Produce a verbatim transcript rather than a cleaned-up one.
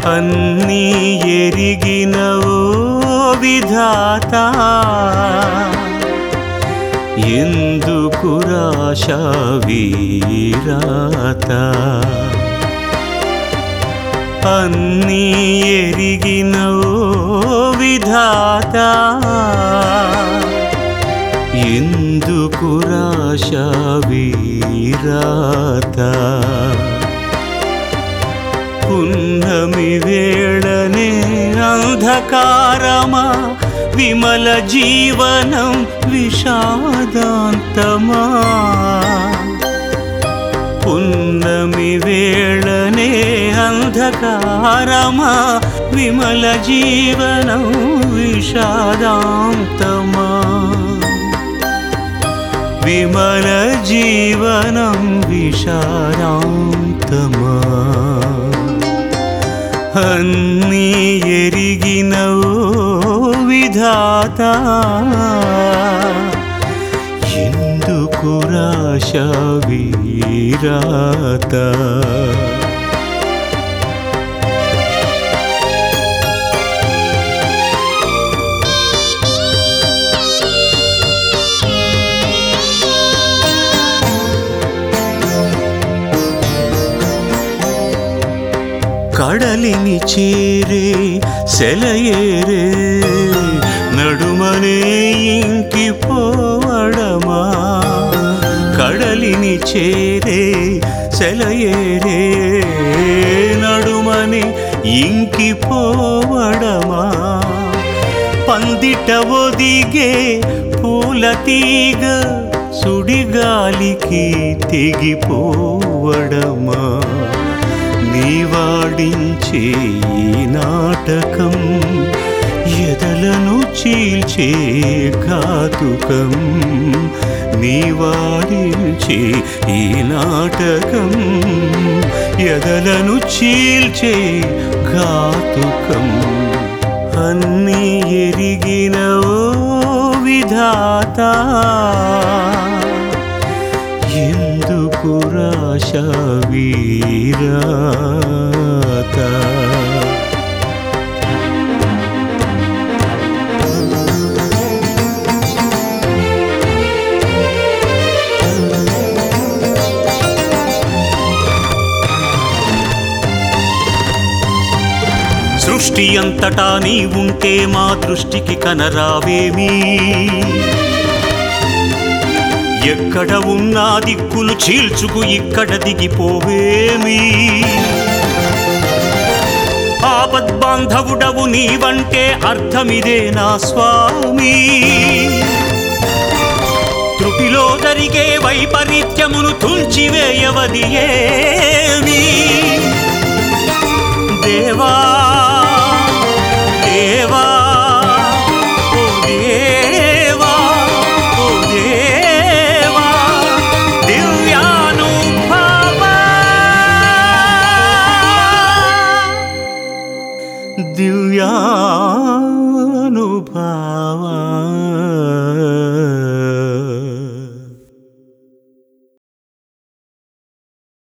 అన్నీ ఎరిగినవో విధాత ఎందుకురాశ వీరాత అన్నీ ఎరిగినవో విధాత ఎందుకురాశ వీరాత పున్నమి వేళనే అంధకారమా విమల జీవనం విషాదాంతమా పున్నమి వేళనే అంధకారమా విమల జీవనం విషాదాంతమా విమల జీవనం విషాదాంతమా అన్నీ ఎరిగినవో విధాత ఎందుకురాశ వీరాత కడలిని చేరే సెలయేరే నడుమనే ఇంకి పోవడమా కడలిని చేరే సెలయేరే నడుమనే ఇంకి పోవడమా పందిట ఒదిగే పూల తీగ సుడిగాలికి తెగిపోవడమా నీవాడించే ఈ నాటకం ఎదలను చీల్చే ఘాతుకం నీవాడించే ఈ నాటకం ఎదలను చీల్చే ఘాతుకం అన్నీ ఎరిగినవో విధాత ఎందుకురాశ వీరాత సృష్టి అంతటా నీ ఉంటే మా దృష్టికి కనరావేమీ ఎక్కడ ఉన్నా దిక్కులు చీల్చుకు ఇక్కడ దిగిపోవేమి ఆపద్బాంధవుడవు నీవంటే అర్థమిదే నా స్వామి త్రుటిలో జరిగే వైపరీత్యమును తుంచివేయవది ఏమి దేవా